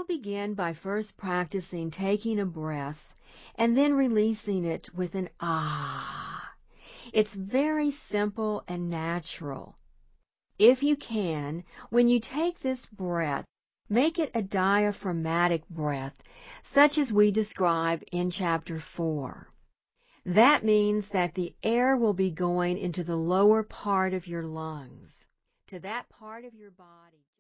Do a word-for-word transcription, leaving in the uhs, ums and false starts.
We'll begin by first practicing taking a breath and then releasing it with an ah. It's very simple and natural. If you can, when you take this breath, make it a diaphragmatic breath, such as we describe in Chapter four. That means that the air will be going into the lower part of your lungs, to that part of your body.